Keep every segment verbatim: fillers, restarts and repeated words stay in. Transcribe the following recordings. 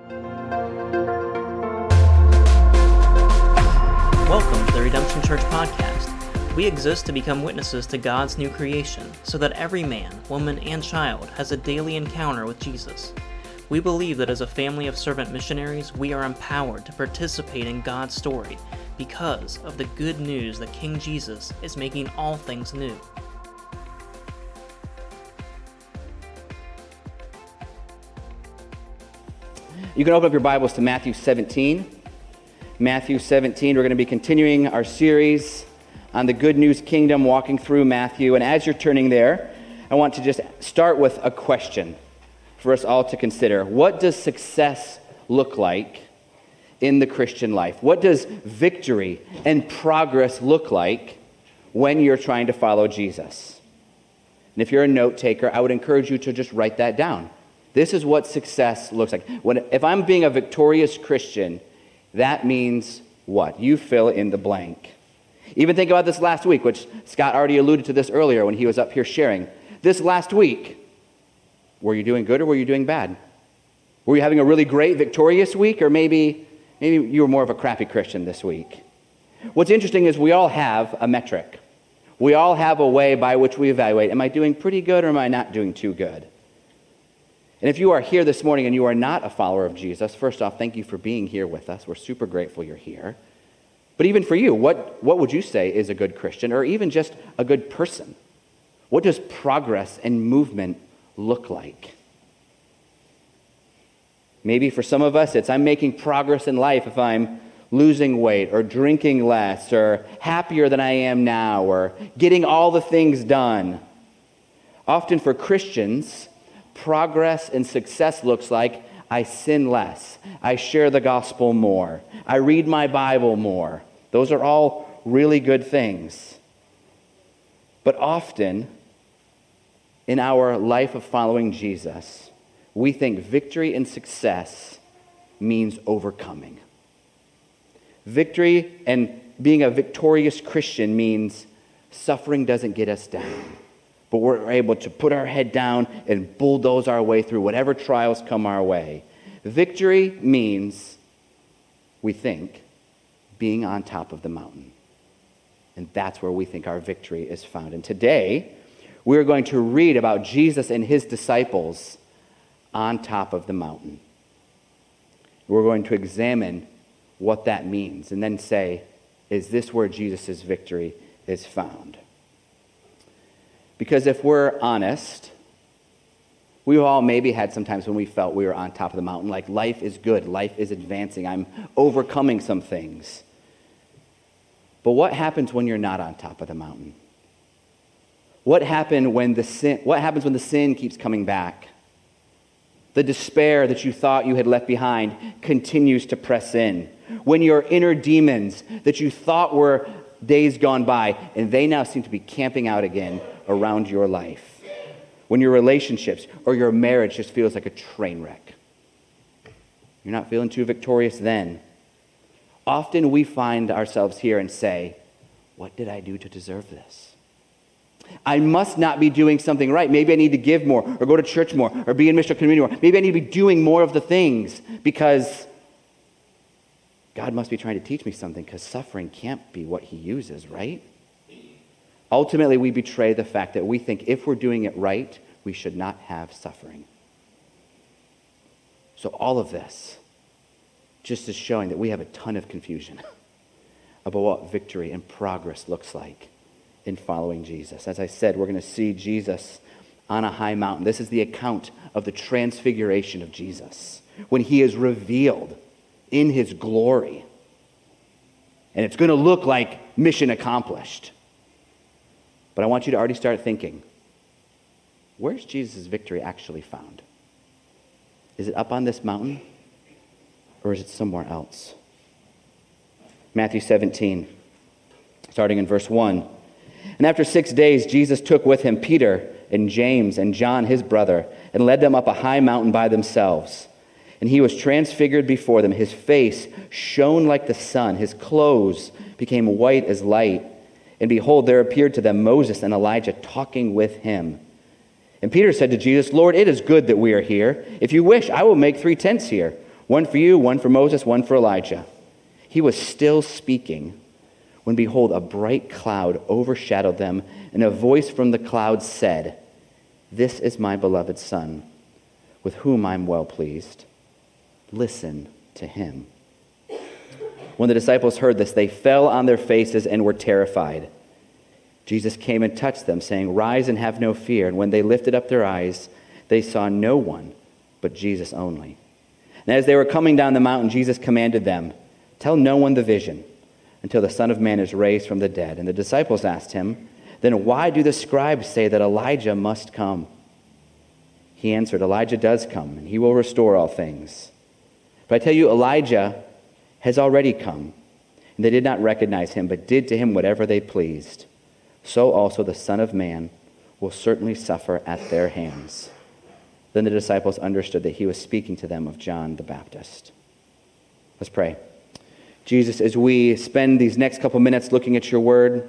Welcome to the Redemption Church Podcast. We exist to become witnesses to God's new creation so that every man, woman, and child has a daily encounter with Jesus. We believe that as a family of servant missionaries, we are empowered to participate in God's story because of the good news that King Jesus is making all things new. You can open up your Bibles to Matthew seventeen. Matthew seventeen, we're going to be continuing our series on the Good News Kingdom, walking through Matthew. And as you're turning there, I want to just start with a question for us all to consider. What does success look like in the Christian life? What does victory and progress look like when you're trying to follow Jesus? And if you're a note taker, I would encourage you to just write that down. This is what success looks like. When, if I'm being a victorious Christian, that means what? You fill in the blank. Even think about this last week, which Scott already alluded to this earlier when he was up here sharing. This last week, were you doing good or were you doing bad? Were you having a really great, victorious week, or maybe, maybe you were more of a crappy Christian this week? What's interesting is we all have a metric. We all have a way by which we evaluate, am I doing pretty good or am I not doing too good? And if you are here this morning and you are not a follower of Jesus, first off, thank you for being here with us. We're super grateful you're here. But even for you, what, what would you say is a good Christian, or even just a good person? What does progress and movement look like? Maybe for some of us, it's I'm making progress in life if I'm losing weight, or drinking less, or happier than I am now, or getting all the things done. Often for Christians, progress and success looks like I sin less, I share the gospel more, I read my Bible more. Those are all really good things. But often, in our life of following Jesus, we think victory and success means overcoming. Victory and being a victorious Christian means suffering doesn't get us down, but we're able to put our head down and bulldoze our way through whatever trials come our way. Victory means, we think, being on top of the mountain. And that's where we think our victory is found. And today, we're going to read about Jesus and his disciples on top of the mountain. We're going to examine what that means and then say, is this where Jesus' victory is found? Because if we're honest, we've all maybe had some times when we felt we were on top of the mountain, like life is good, life is advancing, I'm overcoming some things. But what happens when you're not on top of the mountain? What happen when the sin, what happens when the sin keeps coming back? The despair that you thought you had left behind continues to press in. When your inner demons that you thought were days gone by, and they now seem to be camping out again around your life. When your relationships or your marriage just feels like a train wreck. You're not feeling too victorious then. Often we find ourselves here and say, what did I do to deserve this? I must not be doing something right. Maybe I need to give more, or go to church more, or be in missional community more. Maybe I need to be doing more of the things because God must be trying to teach me something, because suffering can't be what he uses, right? Ultimately, we betray the fact that we think if we're doing it right, we should not have suffering. So all of this just is showing that we have a ton of confusion about what victory and progress looks like in following Jesus. As I said, we're going to see Jesus on a high mountain. This is the account of the transfiguration of Jesus, when he is revealed in his glory. And it's going to look like mission accomplished. But I want you to already start thinking, where's Jesus' victory actually found? Is it up on this mountain, or is it somewhere else? Matthew seventeen, starting in verse one. And after six days, Jesus took with him Peter and James and John, his brother, and led them up a high mountain by themselves. And he was transfigured before them. His face shone like the sun. His clothes became white as light. And behold, there appeared to them Moses and Elijah talking with him. And Peter said to Jesus, Lord, it is good that we are here. If you wish, I will make three tents here, One for you, one for Moses, one for Elijah. He was still speaking when, behold, a bright cloud overshadowed them, and a voice from the cloud said, "This is my beloved Son, with whom I am well pleased. Listen to him." When the disciples heard this, they fell on their faces and were terrified. Jesus came and touched them, saying, "Rise and have no fear." And when they lifted up their eyes, they saw no one but Jesus only. And as they were coming down the mountain, Jesus commanded them, "Tell no one the vision until the Son of Man is raised from the dead." And the disciples asked him, "Then why do the scribes say that Elijah must come?" He answered, "Elijah does come, and he will restore all things. But I tell you, Elijah has already come, and they did not recognize him, but did to him whatever they pleased. So also the Son of Man will certainly suffer at their hands." Then the disciples understood that he was speaking to them of John the Baptist. Let's pray. Jesus, as we spend these next couple minutes looking at your word,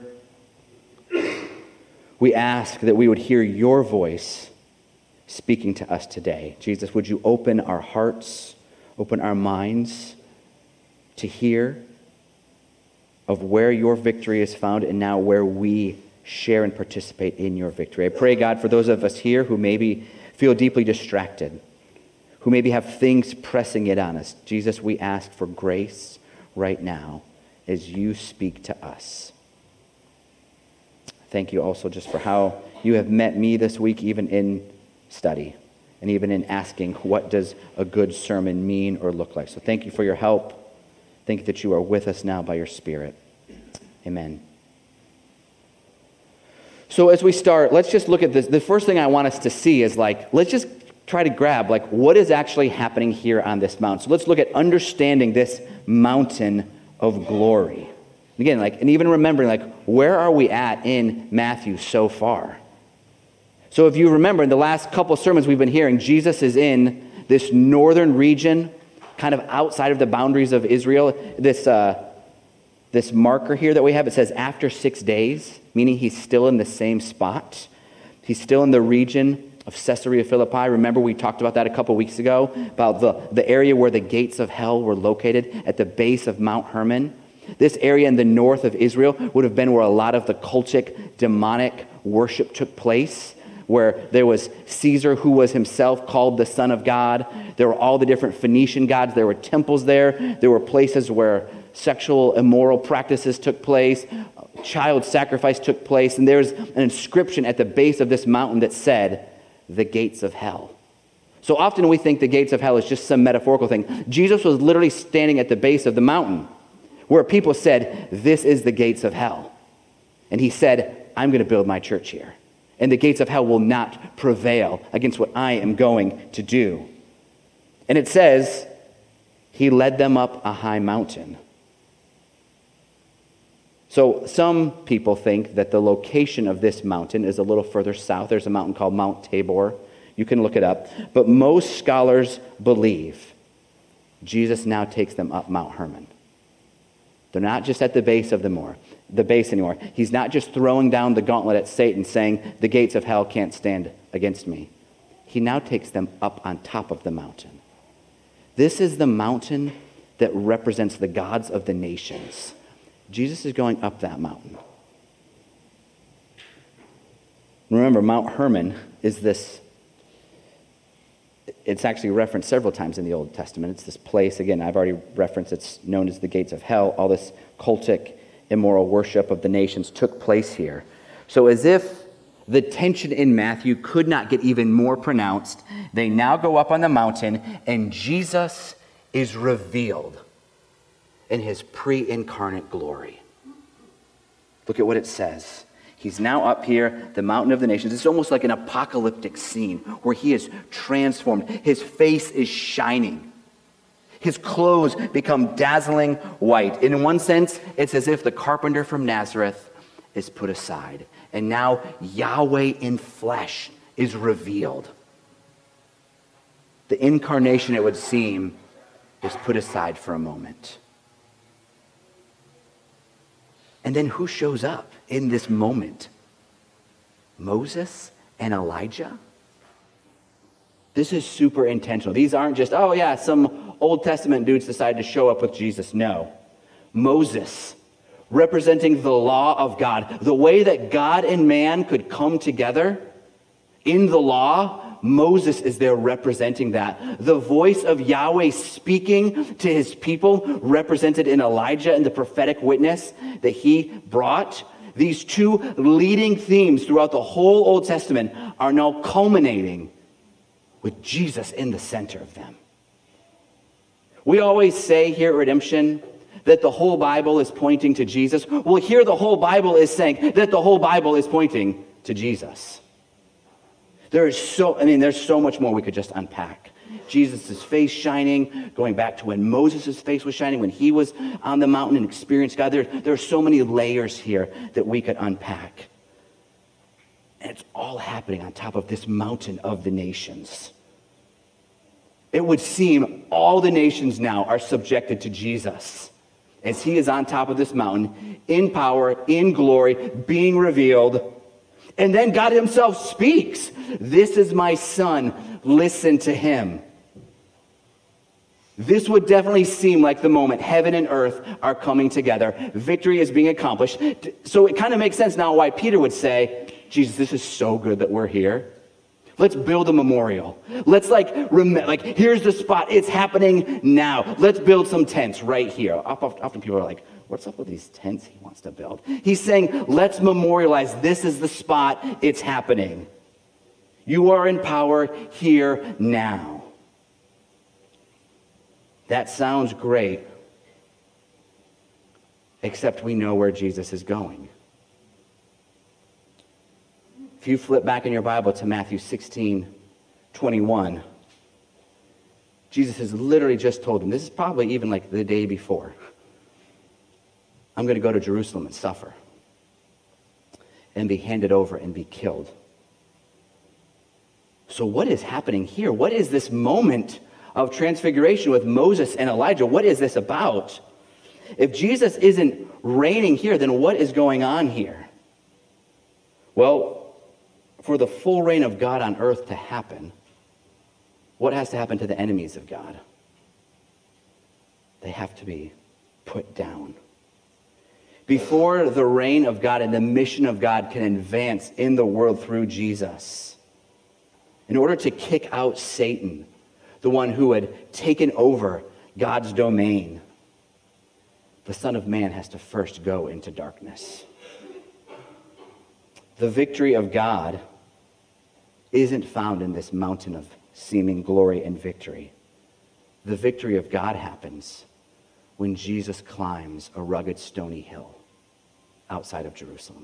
we ask that we would hear your voice speaking to us today. Jesus, would you open our hearts, open our minds to hear of where your victory is found and now where we share and participate in your victory. I pray, God, for those of us here who maybe feel deeply distracted, who maybe have things pressing it on us. Jesus, we ask for grace right now as you speak to us. Thank you also just for how you have met me this week, even in study, and even in asking, what does a good sermon mean or look like? So thank you for your help. Thank you that you are with us now by your Spirit. Amen. So as we start, let's just look at this. The first thing I want us to see is like, let's just try to grab like what is actually happening here on this mountain. So let's look at understanding this mountain of glory. Again, like, and even remembering like, where are we at in Matthew so far? So if you remember, in the last couple of sermons we've been hearing, Jesus is in this northern region, kind of outside of the boundaries of Israel. This uh, this marker here that we have, it says after six days, meaning he's still in the same spot. He's still in the region of Caesarea Philippi. Remember, we talked about that a couple weeks ago, about the, the area where the gates of hell were located at the base of Mount Hermon. This area in the north of Israel would have been where a lot of the cultic, demonic worship took place, where there was Caesar, who was himself called the Son of God. There were all the different Phoenician gods. There were temples there. There were places where sexual immoral practices took place. Child sacrifice took place. And there's an inscription at the base of this mountain that said, "The gates of hell." So often we think the gates of hell is just some metaphorical thing. Jesus was literally standing at the base of the mountain where people said, "This is the gates of hell." And he said, "I'm going to build my church here. And the gates of hell will not prevail against what I am going to do." And it says, he led them up a high mountain. So some people think that the location of this mountain is a little further south. There's a mountain called Mount Tabor. You can look it up. But most scholars believe Jesus now takes them up Mount Hermon. They're not just at the base of the moor, the base anymore. He's not just throwing down the gauntlet at Satan saying, "The gates of hell can't stand against me." He now takes them up on top of the mountain. This is the mountain that represents the gods of the nations. Jesus is going up that mountain. Remember, Mount Hermon is this, it's actually referenced several times in the Old Testament. It's this place, again, I've already referenced, it's known as the gates of hell. All this cultic, immoral worship of the nations took place here. So as if the tension in Matthew could not get even more pronounced, they now go up on the mountain and Jesus is revealed in his pre-incarnate glory. Look at what it says. He's now up here, the mountain of the nations. It's almost like an apocalyptic scene where he is transformed. His face is shining. His clothes become dazzling white. In one sense, it's as if the carpenter from Nazareth is put aside. And now Yahweh in flesh is revealed. The incarnation, it would seem, is put aside for a moment. And then who shows up in this moment? Moses and Elijah? This is super intentional. These aren't just, oh yeah, some Old Testament dudes decided to show up with Jesus. No. Moses, representing the law of God, the way that God and man could come together in the law, Moses is there representing that. The voice of Yahweh speaking to his people, represented in Elijah and the prophetic witness that he brought. These two leading themes throughout the whole Old Testament are now culminating with Jesus in the center of them. We always say here at Redemption that the whole Bible is pointing to Jesus. Well, here the whole Bible is saying that the whole Bible is pointing to Jesus. There is so, I mean, there's so much more we could just unpack. Jesus' face shining, going back to when Moses' face was shining, when he was on the mountain and experienced God. There, there are so many layers here that we could unpack. And it's all happening on top of this mountain of the nations. It would seem all the nations now are subjected to Jesus as he is on top of this mountain, in power, in glory, being revealed. And then God himself speaks. This is my son. Listen to him. This would definitely seem like the moment heaven and earth are coming together. Victory is being accomplished. So it kind of makes sense now why Peter would say, Jesus, this is so good that we're here. Let's build a memorial. Let's like, rem- like here's the spot. It's happening now. Let's build some tents right here. Often people are like, what's up with these tents he wants to build? He's saying, let's memorialize. This is the spot. It's happening. You are in power here now. That sounds great, except we know where Jesus is going. If you flip back in your Bible to Matthew sixteen twenty-one, Jesus has literally just told them, this is probably even like the day before, I'm going to go to Jerusalem and suffer and be handed over and be killed. So what is happening here? What is this moment of transfiguration with Moses and Elijah? What is this about? If Jesus isn't reigning here, then what is going on here? Well, for the full reign of God on earth to happen, what has to happen to the enemies of God? They have to be put down. Before the reign of God and the mission of God can advance in the world through Jesus, in order to kick out Satan, the one who had taken over God's domain, the Son of Man has to first go into darkness. The victory of God isn't found in this mountain of seeming glory and victory. The victory of God happens when Jesus climbs a rugged stony hill outside of Jerusalem.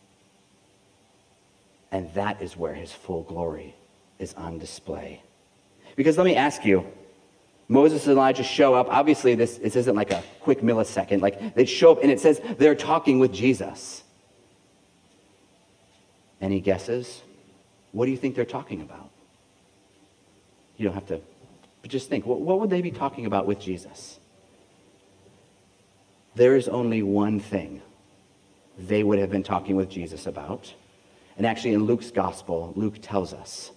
And that is where his full glory is on display. Because let me ask you, Moses and Elijah show up. Obviously, this, this isn't like a quick millisecond. Like, they show up and it says they're talking with Jesus. Any guesses? What do you think they're talking about? You don't have to, but just think, what, what would they be talking about with Jesus? There is only one thing they would have been talking with Jesus about. And actually in Luke's gospel, Luke tells us.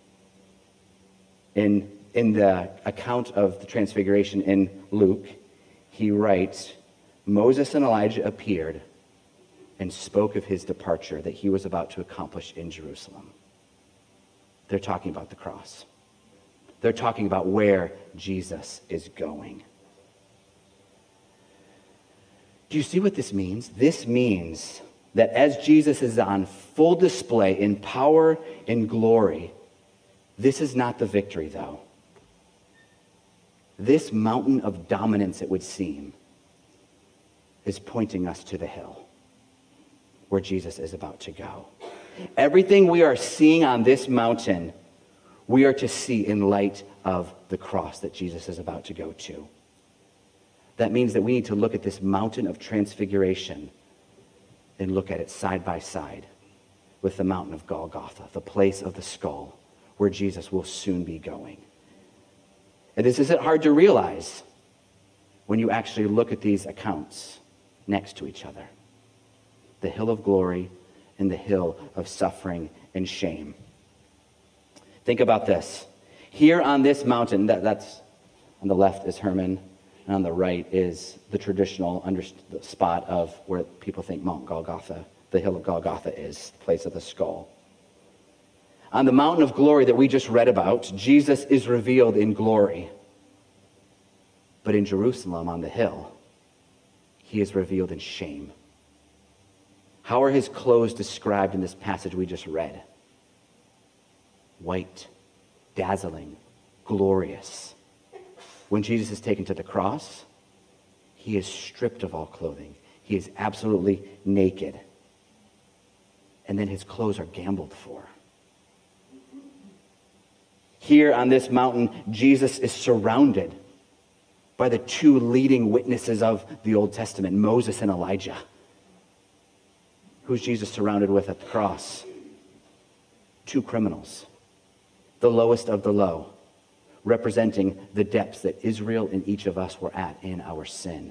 In, in the account of the transfiguration in Luke, he writes, Moses and Elijah appeared and spoke of his departure that he was about to accomplish in Jerusalem. They're talking about the cross. They're talking about where Jesus is going. Do you see what this means? This means that as Jesus is on full display in power and glory, this is not the victory, though. This mountain of dominance, it would seem, is pointing us to the hill where Jesus is about to go. Everything we are seeing on this mountain, we are to see in light of the cross that Jesus is about to go to. That means that we need to look at this mountain of transfiguration and look at it side by side with the mountain of Golgotha, the place of the skull, where Jesus will soon be going. And this isn't hard to realize when you actually look at these accounts next to each other. The hill of glory and the hill of suffering and shame. Think about this. Here on this mountain, that, that's on the left is Hermon, and on the right is the traditional under, the spot of where people think Mount Golgotha, the hill of Golgotha is, the place of the skull. On the mountain of glory that we just read about, Jesus is revealed in glory. But in Jerusalem on the hill, he is revealed in shame. How are his clothes described in this passage we just read? White, dazzling, glorious. When Jesus is taken to the cross, he is stripped of all clothing. He is absolutely naked. And then his clothes are gambled for. Here on this mountain, Jesus is surrounded by the two leading witnesses of the Old Testament, Moses and Elijah. Who's Jesus surrounded with at the cross? Two criminals, the lowest of the low, representing the depths that Israel and each of us were at in our sin.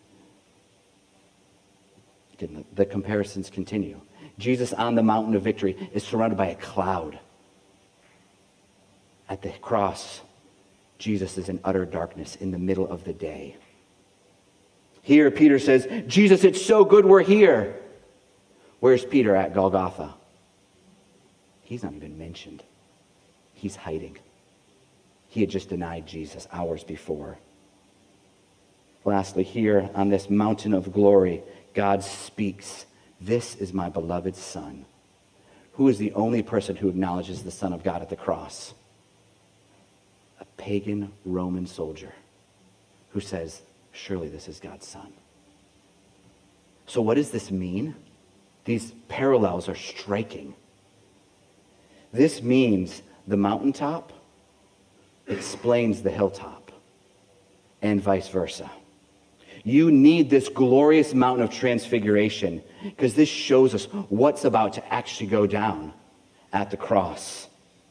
Again, the comparisons continue. Jesus on the mountain of victory is surrounded by a cloud. At the cross, Jesus is in utter darkness in the middle of the day. Here, Peter says, Jesus, it's so good we're here. Where's Peter at Golgotha? He's not even mentioned. He's hiding. He had just denied Jesus hours before. Lastly, here on this mountain of glory, God speaks, "This is my beloved Son." Who is the only person who acknowledges the Son of God at the cross? A pagan Roman soldier who says, surely this is God's Son. So what does this mean? These parallels are striking. This means the mountaintop explains the hilltop, and vice versa. You need this glorious mountain of transfiguration because this shows us what's about to actually go down at the cross.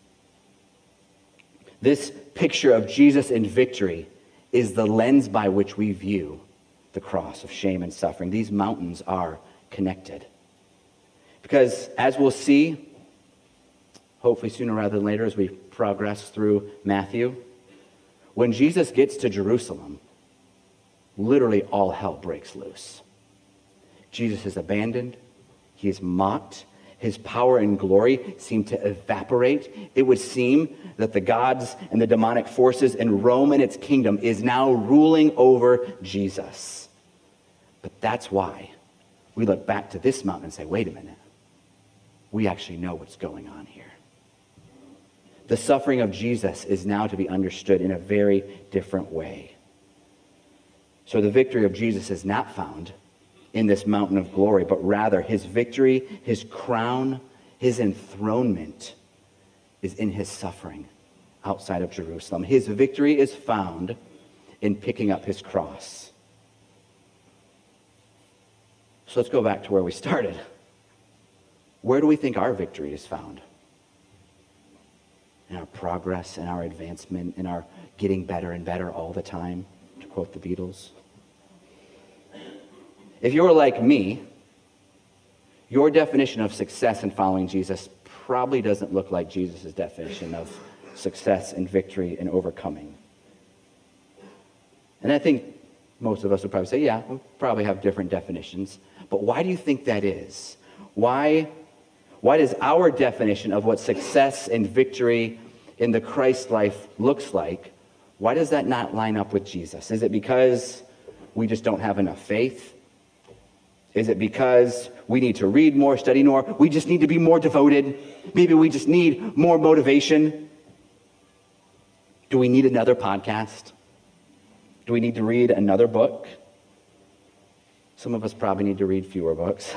This picture of Jesus in victory is the lens by which we view the cross of shame and suffering. These mountains are connected. Because as we'll see, hopefully sooner rather than later as we progress through Matthew, when Jesus gets to Jerusalem, literally all hell breaks loose. Jesus is abandoned. He is mocked. His power and glory seem to evaporate. It would seem that the gods and the demonic forces in Rome and its kingdom is now ruling over Jesus. But that's why we look back to this mountain and say, wait a minute. We actually know what's going on here. The suffering of Jesus is now to be understood in a very different way. So the victory of Jesus is not found in this mountain of glory, but rather his victory, his crown, his enthronement is in his suffering outside of Jerusalem. His victory is found in picking up his cross. So let's go back to where we started. Where do we think our victory is found? In our progress, in our advancement, in our getting better and better all the time, to quote the Beatles. If you're like me, your definition of success in following Jesus probably doesn't look like Jesus' definition of success and victory and overcoming. And I think most of us would probably say, yeah, we probably have different definitions. But why do you think that is? Why, why does our definition of what success and victory in the Christ life looks like, why does that not line up with Jesus? Is it because we just don't have enough faith? Is it because we need to read more, study more? We just need to be more devoted? Maybe we just need more motivation? Do we need another podcast? Do we need to read another book? Some of us probably need to read fewer books.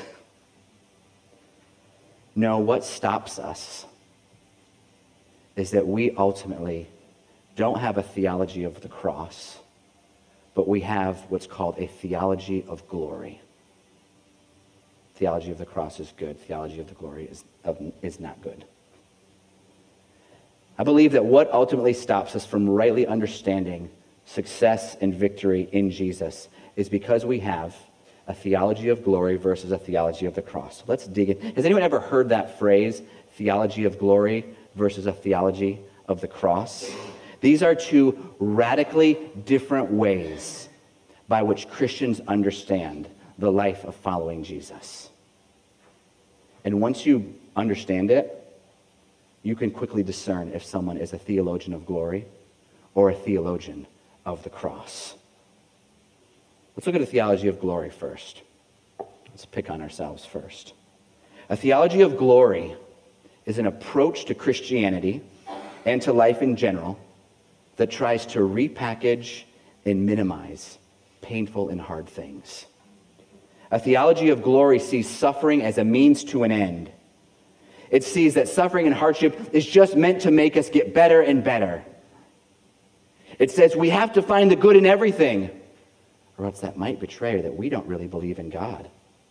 No, what stops us is that we ultimately don't have a theology of the cross, but we have what's called a theology of glory. Theology of the cross is good. Theology of the glory is, is not good. I believe that what ultimately stops us from rightly understanding success and victory in Jesus is because we have a theology of glory versus a theology of the cross. So let's dig in. Has anyone ever heard that phrase, theology of glory versus a theology of the cross. These are two radically different ways by which Christians understand the life of following Jesus. And once you understand it, you can quickly discern if someone is a theologian of glory or a theologian of the cross. Let's look at a theology of glory first. Let's pick on ourselves first. A theology of glory is an approach to Christianity and to life in general that tries to repackage and minimize painful and hard things. A theology of glory sees suffering as a means to an end. It sees that suffering and hardship is just meant to make us get better and better. It says we have to find the good in everything, or else that might betray that we don't really believe in God.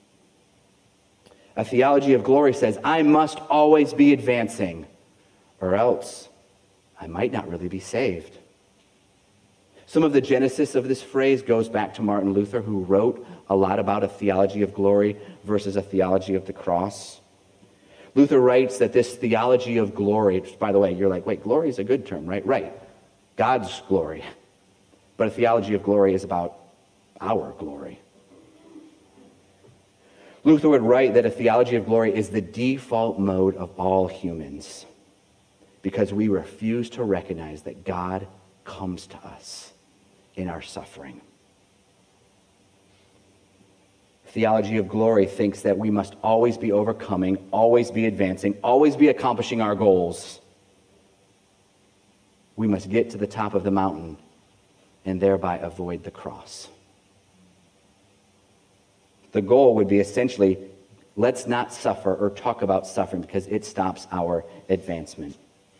A theology of glory says I must always be advancing, or else I might not really be saved. Some of the genesis of this phrase goes back to Martin Luther, who wrote a lot about a theology of glory versus a theology of the cross. Luther writes that this theology of glory, which, by the way, you're like, wait, glory is a good term, right? Right. God's glory. But a theology of glory is about our glory. Luther would write that a theology of glory is the default mode of all humans because we refuse to recognize that God comes to us in our suffering. Theology of glory thinks that we must always be overcoming, always be advancing, always be accomplishing our goals. We must get to the top of the mountain and thereby avoid the cross. The goal would be essentially, let's not suffer or talk about suffering because it stops our advancement.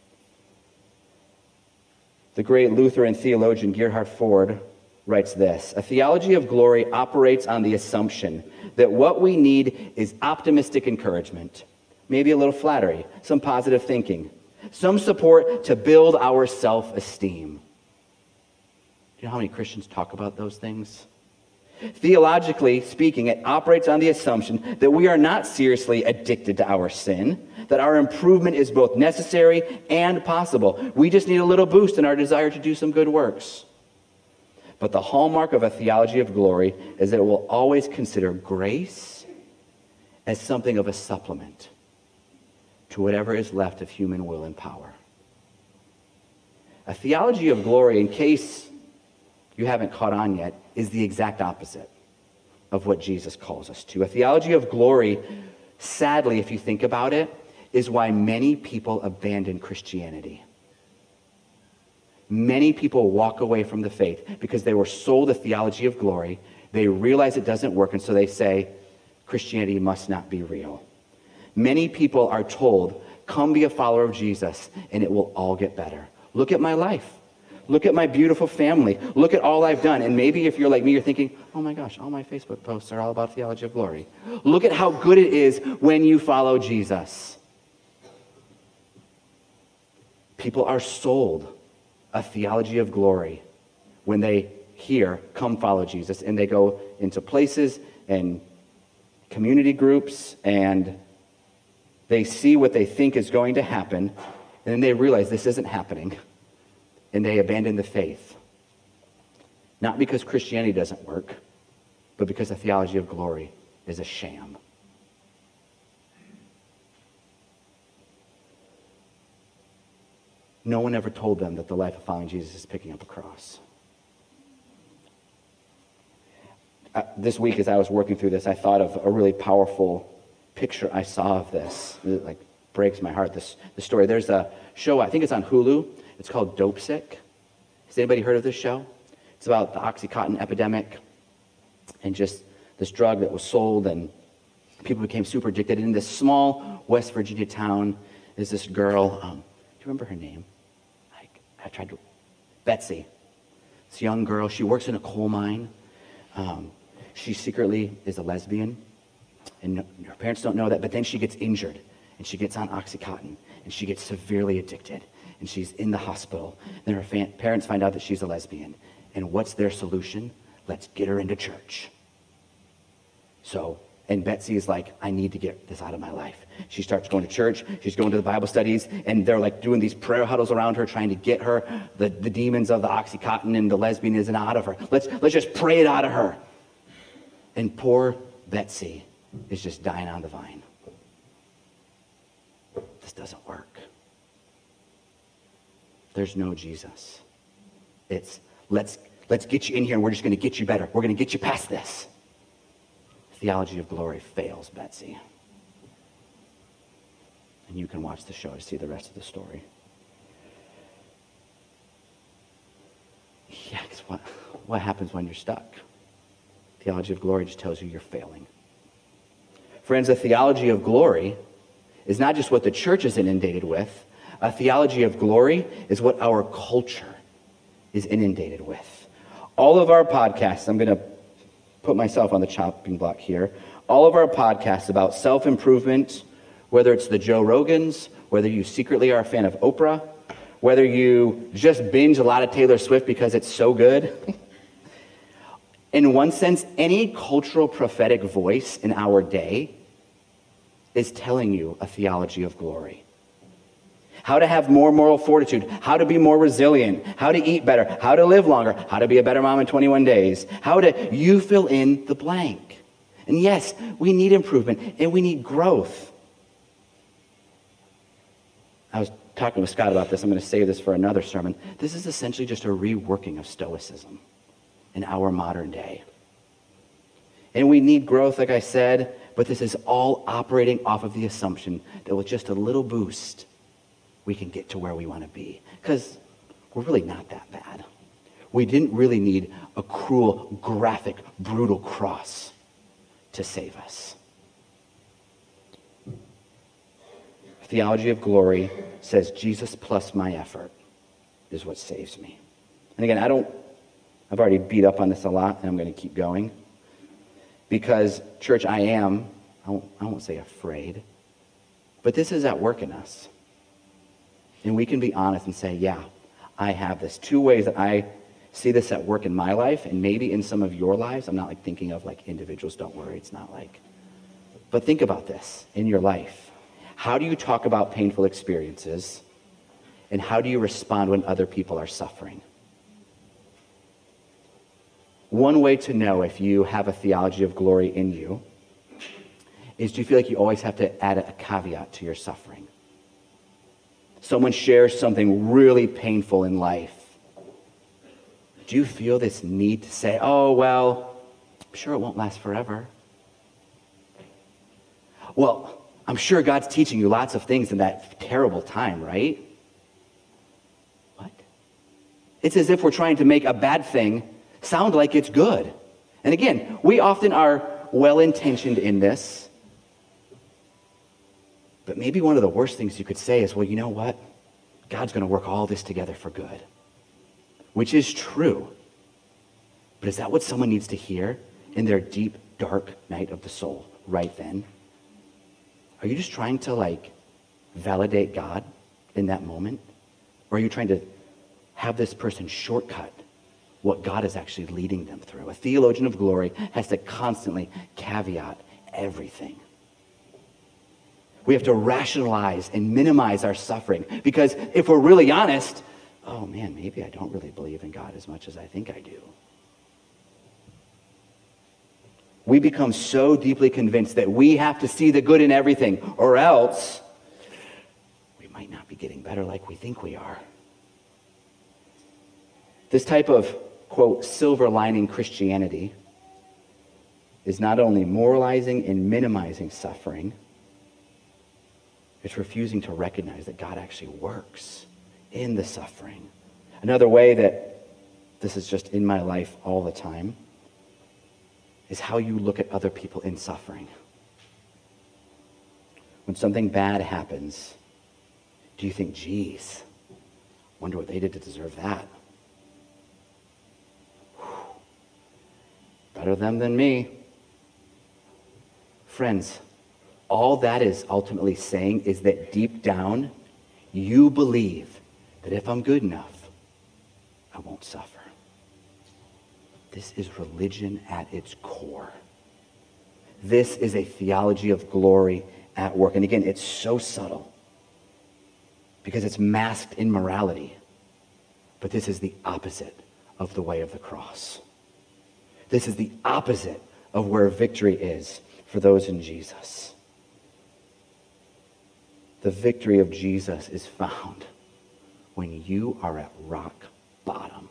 The great Lutheran theologian Gerhard Ford writes this: a theology of glory operates on the assumption that what we need is optimistic encouragement, maybe a little flattery, some positive thinking, some support to build our self-esteem. Do you know how many Christians talk about those things? Theologically speaking, it operates on the assumption that we are not seriously addicted to our sin, that our improvement is both necessary and possible. We just need a little boost in our desire to do some good works. But the hallmark of a theology of glory is that it will always consider grace as something of a supplement to whatever is left of human will and power. A theology of glory, in case you haven't caught on yet, is the exact opposite of what Jesus calls us to. A theology of glory, sadly, if you think about it, is why many people abandon Christianity. Many people walk away from the faith because they were sold a theology of glory. They realize it doesn't work, and so they say, Christianity must not be real. Many people are told, come be a follower of Jesus, and it will all get better. Look at my life. Look at my beautiful family. Look at all I've done. And maybe if you're like me, you're thinking, oh my gosh, all my Facebook posts are all about theology of glory. Look at how good it is when you follow Jesus. People are sold a theology of glory when they hear, come follow Jesus, and they go into places and community groups and they see what they think is going to happen, and then they realize this isn't happening, and they abandon the faith. Not because Christianity doesn't work, but because the theology of glory is a sham. No one ever told them that the life of following Jesus is picking up a cross. Uh, this week, as I was working through this, I thought of a really powerful picture I saw of this. It like breaks my heart, this, this story. There's a show, I think it's on Hulu. It's called Dopesick. Has anybody heard of this show? It's about the Oxycontin epidemic and just this drug that was sold, and people became super addicted. In this small West Virginia town is this girl. Um, do you remember her name? I, I tried to... Betsy. This young girl. She works in a coal mine. Um, she secretly is a lesbian, and her parents don't know that, but then she gets injured, and she gets on Oxycontin, and she gets severely addicted, and she's in the hospital. Then her fa- parents find out that she's a lesbian, and what's their solution? Let's get her into church. So And Betsy is like, I need to get this out of my life. She starts going to church. She's going to the Bible studies. And they're like doing these prayer huddles around her, trying to get her, the, the demons of the Oxycontin and the lesbianism out of her. Let's, let's just pray it out of her. And poor Betsy is just dying on the vine. This doesn't work. There's no Jesus. It's, let's, let's get you in here and we're just going to get you better. We're going to get you past this. Theology of glory fails Betsy. And you can watch the show to see the rest of the story. Yeah, because what, what happens when you're stuck? Theology of glory just tells you you're failing. Friends, a theology of glory is not just what the church is inundated with. A theology of glory is what our culture is inundated with. All of our podcasts, I'm going to put myself on the chopping block here. All of our podcasts about self-improvement, whether it's the Joe Rogans, whether you secretly are a fan of Oprah, whether you just binge a lot of Taylor Swift because it's so good. In one sense, any cultural prophetic voice in our day is telling you a theology of glory. How to have more moral fortitude, how to be more resilient, how to eat better, how to live longer, how to be a better mom in twenty-one days, how to, you fill in the blank. And yes, we need improvement and we need growth. I was talking with Scott about this. I'm going to save this for another sermon. This is essentially just a reworking of Stoicism in our modern day. And we need growth, like I said, but this is all operating off of the assumption that with just a little boost, we can get to where we want to be. Because we're really not that bad. We didn't really need a cruel, graphic, brutal cross to save us. Theology of glory says Jesus plus my effort is what saves me. And again, I don't, I've already beat up on this a lot, and I'm going to keep going. Because, church, I am, I won't, I won't say afraid, but this is at work in us. And we can be honest and say, yeah, I have this. Two ways that I see this at work in my life, and maybe in some of your lives. I'm not like thinking of like individuals, don't worry, it's not like. But think about this in your life. How do you talk about painful experiences? And how do you respond when other people are suffering? One way to know if you have a theology of glory in you is, do you feel like you always have to add a caveat to your suffering? Someone shares something really painful in life. Do you feel this need to say, oh, well, I'm sure it won't last forever? Well, I'm sure God's teaching you lots of things in that terrible time, right? What? It's as if we're trying to make a bad thing sound like it's good. And again, we often are well-intentioned in this. But maybe one of the worst things you could say is, well, you know what? God's going to work all this together for good. Which is true. But is that what someone needs to hear in their deep, dark night of the soul right then? Are you just trying to, like, validate God in that moment? Or are you trying to have this person shortcut what God is actually leading them through? A theologian of glory has to constantly caveat everything. We have to rationalize and minimize our suffering, because if we're really honest, oh man, maybe I don't really believe in God as much as I think I do. We become so deeply convinced that we have to see the good in everything, or else we might not be getting better like we think we are. This type of, quote, silver lining Christianity is not only moralizing and minimizing suffering, it's refusing to recognize that God actually works in the suffering. Another way that this is just in my life all the time is how you look at other people in suffering. When something bad happens, do you think, geez, wonder what they did to deserve that? Whew. Better them than me. Friends, all that is ultimately saying is that deep down, you believe that if I'm good enough, I won't suffer. This is religion at its core. This is a theology of glory at work. And again, it's so subtle because it's masked in morality. But this is the opposite of the way of the cross. This is the opposite of where victory is for those in Jesus. The victory of Jesus is found when you are at rock bottom.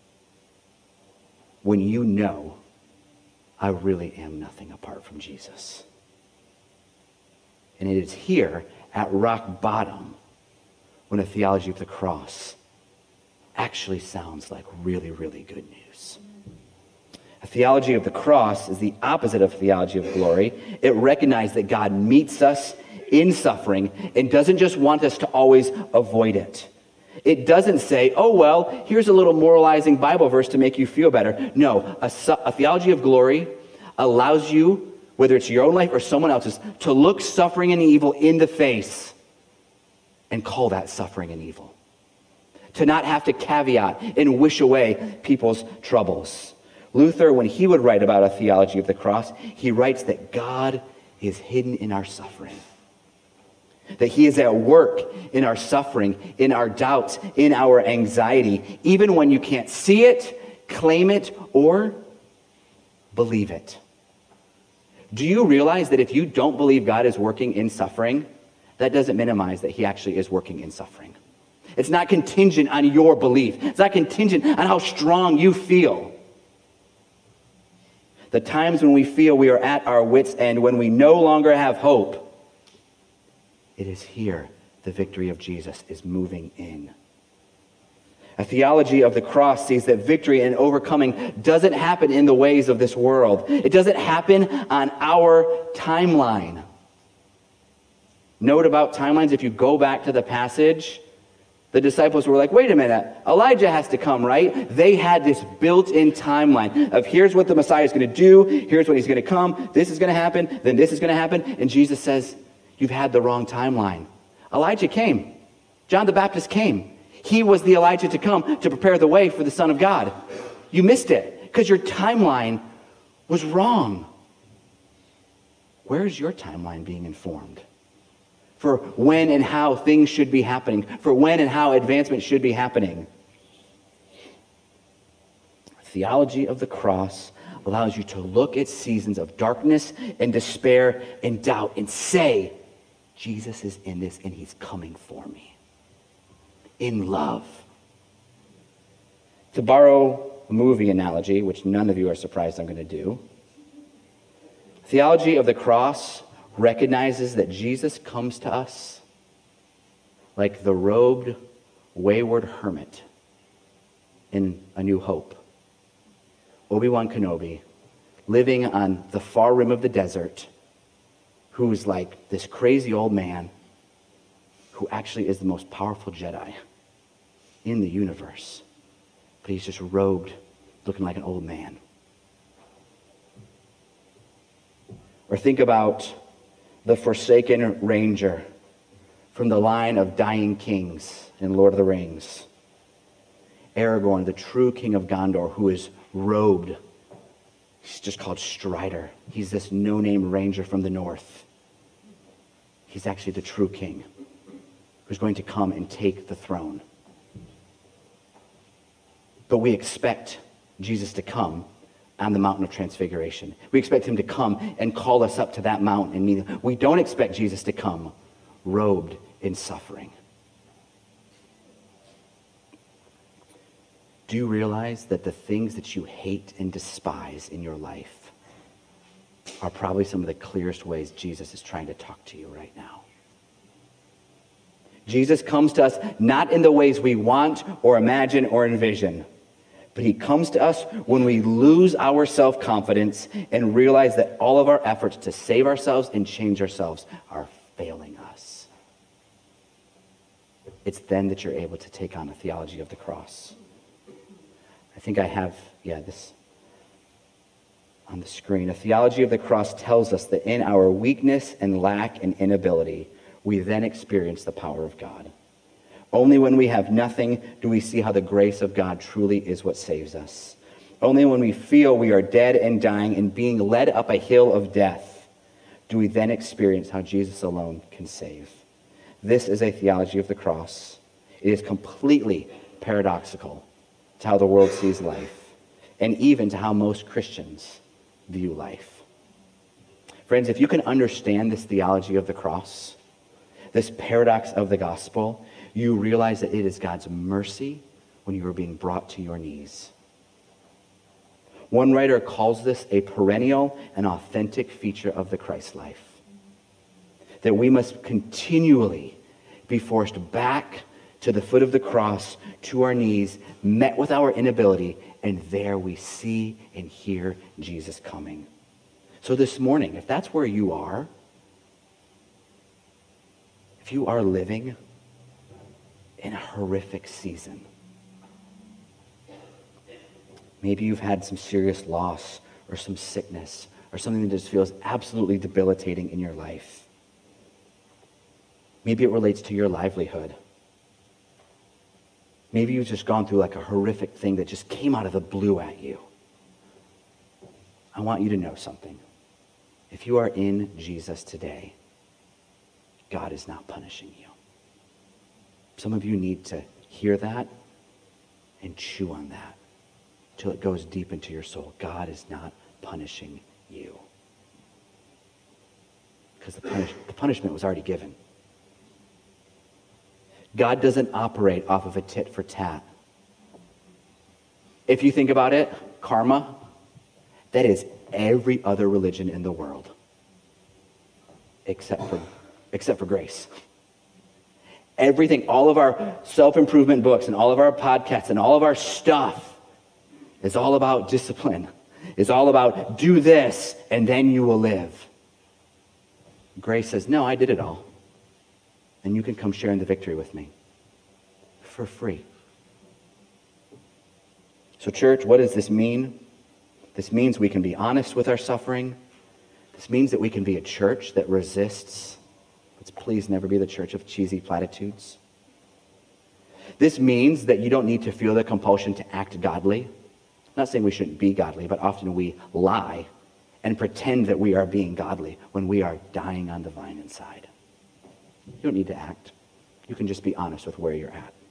When you know, I really am nothing apart from Jesus. And it is here at rock bottom when a theology of the cross actually sounds like really, really good news. A theology of the cross is the opposite of theology of glory. It recognizes that God meets us in suffering and doesn't just want us to always avoid it. It doesn't say, oh, well, here's a little moralizing Bible verse to make you feel better. No, a, a theology of glory allows you, whether it's your own life or someone else's, to look suffering and evil in the face and call that suffering and evil. To not have to caveat and wish away people's troubles. Luther, when he would write about a theology of the cross, he writes that God is hidden in our suffering. That he is at work in our suffering, in our doubts, in our anxiety, even when you can't see it, claim it, or believe it. Do you realize that if you don't believe God is working in suffering, that doesn't minimize that he actually is working in suffering? It's not contingent on your belief. It's not contingent on how strong you feel. The times when we feel we are at our wits' end, when we no longer have hope, it is here the victory of Jesus is moving in. A theology of the cross sees that victory and overcoming doesn't happen in the ways of this world. It doesn't happen on our timeline. Note about timelines, if you go back to the passage, the disciples were like, wait a minute, Elijah has to come, right? They had this built-in timeline of here's what the Messiah is going to do, here's when he's going to come, this is going to happen, then this is going to happen. And Jesus says, you've had the wrong timeline. Elijah came. John the Baptist came. He was the Elijah to come to prepare the way for the Son of God. You missed it because your timeline was wrong. Where is your timeline being informed? For when and how things should be happening. For when and how advancement should be happening. Theology of the cross allows you to look at seasons of darkness and despair and doubt and say, Jesus is in this and he's coming for me. In love. To borrow a movie analogy, which none of you are surprised I'm going to do, theology of the cross recognizes that Jesus comes to us like the robed, wayward hermit in A New Hope. Obi-Wan Kenobi, living on the far rim of the desert, who's like this crazy old man who actually is the most powerful Jedi in the universe. But he's just robed, looking like an old man. Or think about the Forsaken Ranger from the line of dying kings in Lord of the Rings. Aragorn, the true king of Gondor, who is robed. He's just called Strider. He's this no-name ranger from the north. He's actually the true king who's going to come and take the throne. But we expect Jesus to come on the mountain of transfiguration. We expect him to come and call us up to that mountain and meet him. We don't expect Jesus to come robed in suffering. Do you realize that the things that you hate and despise in your life are probably some of the clearest ways Jesus is trying to talk to you right now? Jesus comes to us not in the ways we want or imagine or envision, but he comes to us when we lose our self-confidence and realize that all of our efforts to save ourselves and change ourselves are failing us. It's then that you're able to take on a theology of the cross. I think I have, yeah, this on the screen. A theology of the cross tells us that in our weakness and lack and inability, we then experience the power of God. Only when we have nothing do we see how the grace of God truly is what saves us. Only when we feel we are dead and dying and being led up a hill of death do we then experience how Jesus alone can save. This is a theology of the cross. It is completely paradoxical to how the world sees life, and even to how most Christians view life. Friends, if you can understand this theology of the cross, this paradox of the gospel, you realize that it is God's mercy when you are being brought to your knees. One writer calls this a perennial and authentic feature of the Christ life, that we must continually be forced back to the foot of the cross, to our knees, met with our inability, and there we see and hear Jesus coming. So this morning, if that's where you are, if you are living in a horrific season, maybe you've had some serious loss or some sickness or something that just feels absolutely debilitating in your life. Maybe it relates to your livelihood. Maybe you've just gone through like a horrific thing that just came out of the blue at you. I want you to know something. If you are in Jesus today, God is not punishing you. Some of you need to hear that and chew on that till it goes deep into your soul. God is not punishing you. Because the, punish- the punishment was already given. God doesn't operate off of a tit for tat. If you think about it, karma, that is every other religion in the world, except for, except for grace. Everything, all of our self-improvement books and all of our podcasts and all of our stuff is all about discipline. It's all about do this and then you will live. Grace says, no, I did it all. And you can come share in the victory with me for free. So church, what does this mean? This means we can be honest with our suffering. This means that we can be a church that resists. Let's please never be the church of cheesy platitudes. This means that you don't need to feel the compulsion to act godly. I'm not saying we shouldn't be godly, but often we lie and pretend that we are being godly when we are dying on the vine inside. You don't need to act. You can just be honest with where you're at.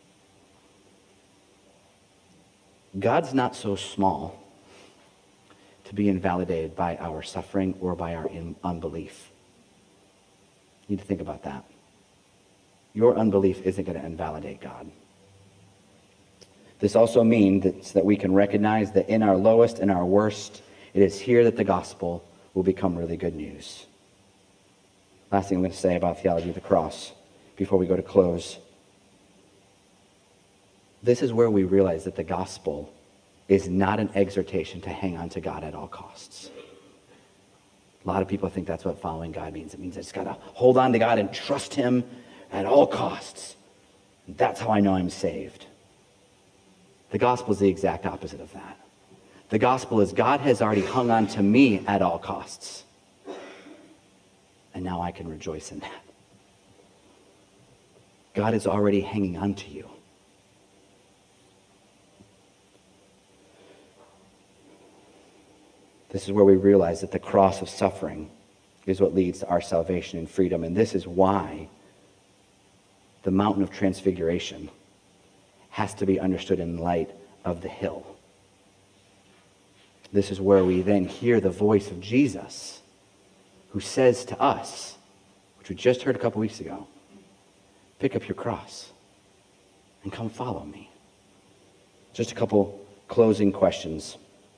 God's not so small to be invalidated by our suffering or by our in- unbelief. You need to think about that. Your unbelief isn't going to invalidate God. This also means that, that we can recognize that in our lowest and our worst, it is here that the gospel will become really good news. Last thing I'm going to say about theology of the cross before we go to close. This is where we realize that the gospel is not an exhortation to hang on to God at all costs. A lot of people think that's what following God means. It means I just got to hold on to God and trust him at all costs. That's how I know I'm saved. The gospel is the exact opposite of that. The gospel is God has already hung on to me at all costs. And now I can rejoice in that. God is already hanging on to you. This is where we realize that the cross of suffering is what leads to our salvation and freedom. And this is why the mountain of transfiguration has to be understood in light of the hill. This is where we then hear the voice of Jesus, who says to us, which we just heard a couple weeks ago, pick up your cross and come follow me. Just a couple closing questions.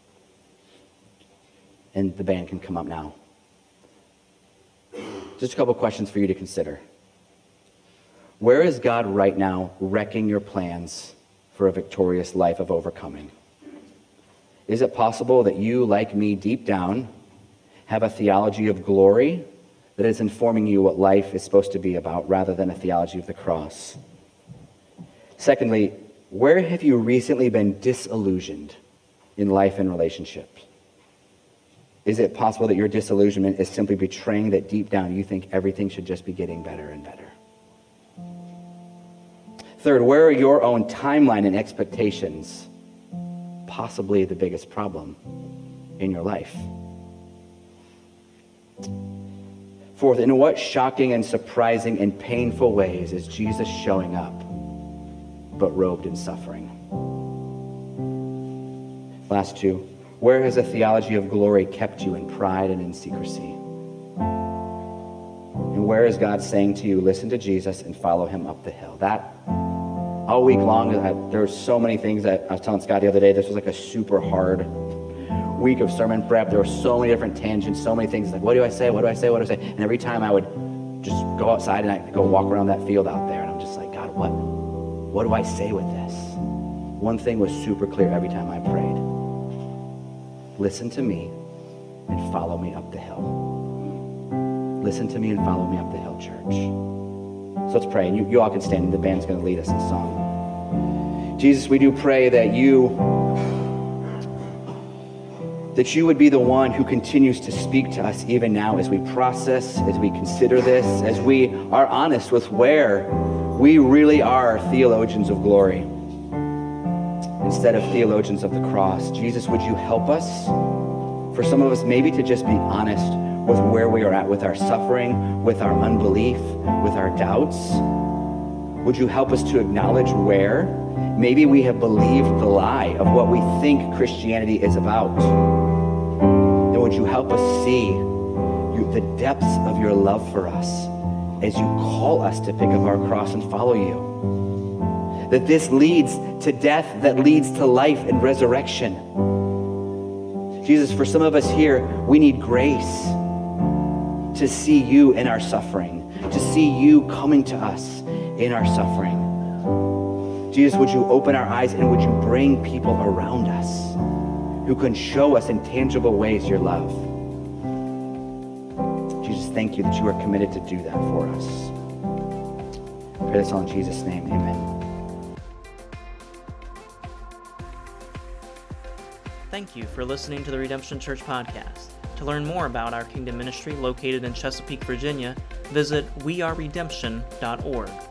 And the band can come up now. Just a couple questions for you to consider. Where is God right now wrecking your plans for a victorious life of overcoming? Is it possible that you, like me, deep down, have a theology of glory that is informing you what life is supposed to be about rather than a theology of the cross? Secondly, where have you recently been disillusioned in life and relationships? Is it possible that your disillusionment is simply betraying that deep down you think everything should just be getting better and better? Third, where are your own timeline and expectations possibly the biggest problem in your life? Fourth, in what shocking and surprising and painful ways is Jesus showing up, but robed in suffering? Last two, where has a theology of glory kept you in pride and in secrecy? And where is God saying to you, listen to Jesus and follow him up the hill? That, all week long, there were so many things that I was telling Scott the other day. This was like a super hard week of sermon prep. There were so many different tangents, so many things. Like, what do I say? What do I say? What do I say? And every time I would just go outside and I'd go walk around that field out there. And I'm just like, God, what, what do I say with this? One thing was super clear every time I prayed. Listen to me and follow me up the hill. Listen to me and follow me up the hill, church. So let's pray. And you, you all can stand, and the band's going to lead us in song. Jesus, we do pray that you that you would be the one who continues to speak to us even now as we process, as we consider this, as we are honest with where we really are theologians of glory instead of theologians of the cross. Jesus, would you help us, for some of us maybe to just be honest with where we are at with our suffering, with our unbelief, with our doubts? Would you help us to acknowledge where maybe we have believed the lie of what we think Christianity is about? And would you help us see you, the depths of your love for us as you call us to pick up our cross and follow you? That this leads to death that leads to life and resurrection. Jesus, for some of us here, we need grace to see you in our suffering, to see you coming to us in our suffering. Jesus, would you open our eyes and would you bring people around us who can show us in tangible ways your love? Jesus, thank you that you are committed to do that for us. I pray this all in Jesus' name, amen. Thank you for listening to the Redemption Church podcast. To learn more about our Kingdom ministry located in Chesapeake, Virginia, visit we are redemption dot org.